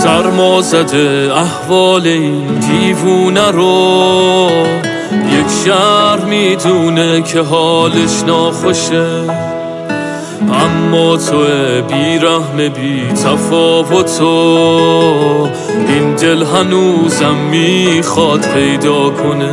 سرما زده احوال این دیوونه رو، یک شهر میدونه که حالش ناخوشه، اما تو بیرحم بی تفاوتو این دل هنوزم میخواد پیدا کنه.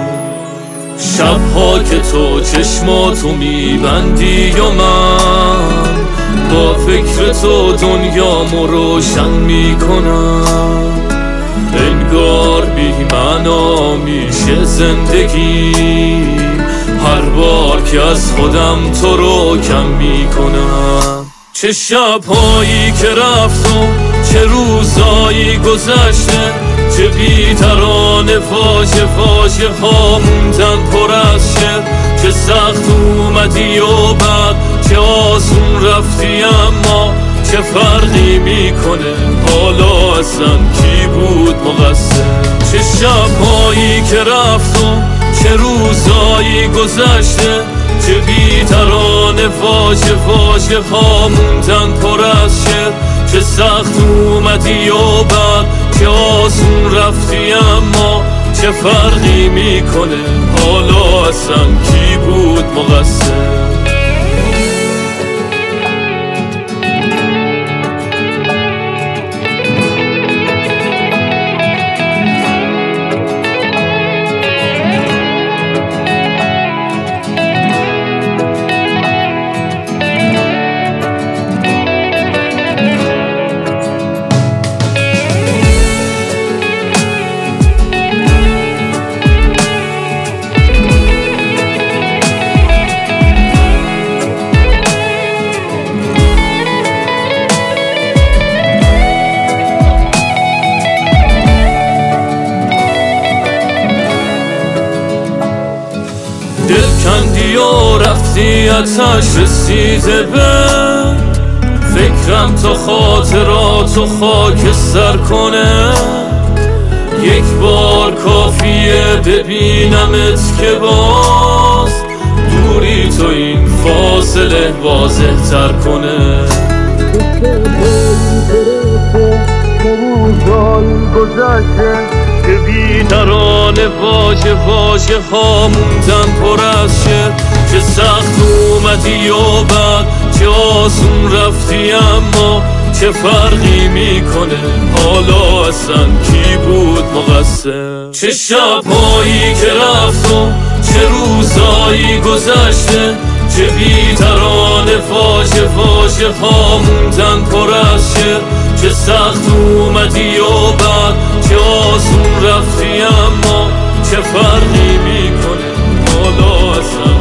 شبها که تو چشماتو میبندی و من با فکر تو دنیامو روشن میکنم، انگار بی معنا میشه زندگی هر بار که از خودم تو رو کم میکنم. چه شبهایی که رفتم، چه روزایی گذشته، چه بی‌ترانه واژه واژه ها موندن پر از شعر، چه سخت اومدی و بعد چه آسون رفتی، اما چه فرقی میکنه حالا اصلا کی بود مقصر؟ چه شبهایی که رفتم، چه روزایی گذشته، چه بی‌ترانه واژه واژه ها موندن پر از شعر، چه سخت اومدی و بعد چه آسون رفتی، اما چه فرقی میکنه حالا اصلا کی بود مقصر؟ دل کندی و رفتی اتش رسیده به فکرم تا خاطراتو خاکستر کنه، یک بار کافیه ببینمت که باز دوری تو این فاصله واضح تر کنه. که بی‌ترانه واژه واژه ها موندن پر از شعر، چه سخت اومدی و بعد چه آسون رفتی، اما چه فرقی میکنه حالا اصلا کی بود مقصر؟ چه شبهایی که رفتم، چه روزایی گذشته، چه بی‌ترانه واژه واژه ها موندن پر از شعر، چه سخت اومدی و بعد چه آسون رفتی، اما چه فرقی میکنه حالا اصلا